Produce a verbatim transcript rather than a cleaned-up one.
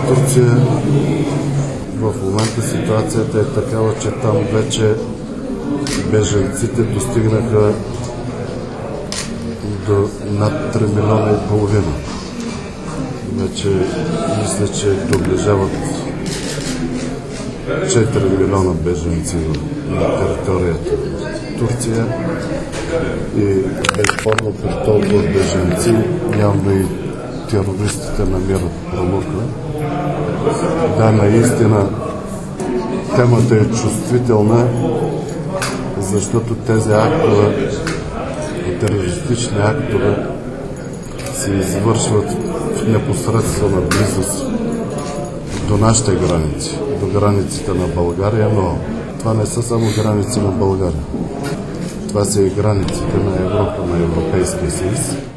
Турция в момента ситуацията е такава, че там вече бежанците достигнаха до над три милиона и половина. Вече мисля, че доближават четири милиона бежанци на територията на Турция и безспорно при толкова бежанци явно и терористите намират промука. Да, наистина темата е чувствителна, защото тези актове, терористични актове се извършват в непосредствена близост до нашите граници, до границите на България, но това не са само граници на България. Това са и границите на Европа, на Европейския съюз.